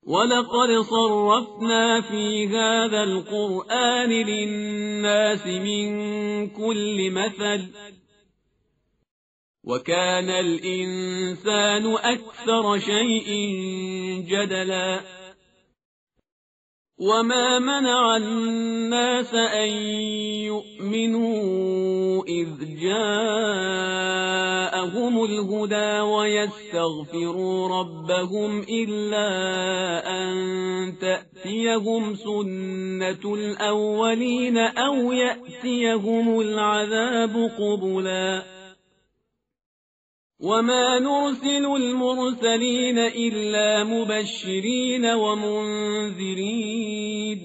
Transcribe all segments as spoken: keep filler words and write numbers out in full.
ولقد صرفنا في هذا القرآن للناس من كل مثل وكان الإنسان أكثر شيء جدلا وما منع الناس أن يؤمنوا إذ جاءهم الهدى ويستغفروا ربهم إلا أن تأتيهم سنة الأولين أو يأتيهم العذاب قبلا وما نرسل المرسلين إلا مبشرين ومنذرين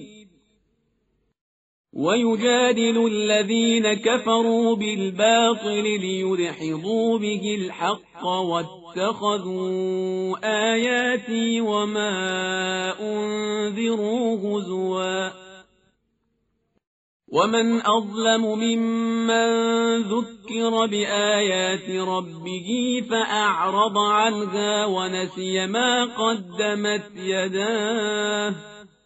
ويجادل الذين كفروا بالباطل ليدحضوا به الحق واتخذوا آياتي وما أنذروا هزوا ومن أظلم ممن ذكر بآيات ربه فأعرض عنها ونسي ما قدمت يداه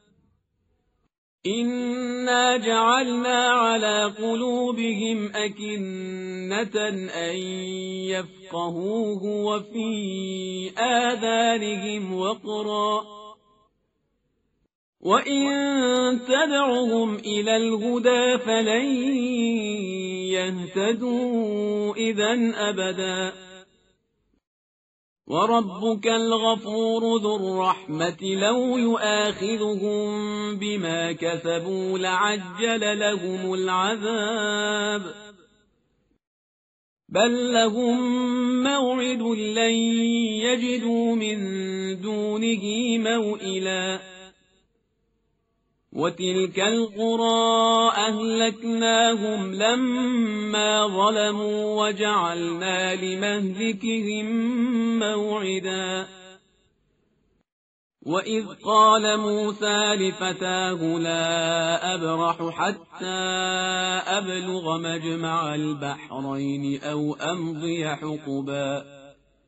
إنا جعلنا على قلوبهم أكنة أن يفقهوه وفي آذانهم وقرا وإن تدعهم إلى الهدى فلن يهتدوا إذا أبدا وربك الغفور ذو الرحمة لو يؤاخذهم بما كسبوا لعجل لهم العذاب بل لهم موعد لن يجدوا من دونه موئلا وتلك القرى أهلكناهم لما ظلموا وجعلنا لمهلكهم موعدا وإذ قال موسى لفتاه لا أبرح حتى أبلغ مجمع البحرين أو أمضي حقبا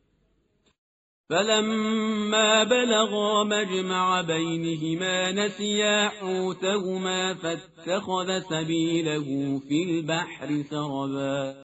فلما بلغا مجمع بينهما نسيا حوتهما فاتخذ سبيله في البحر سربا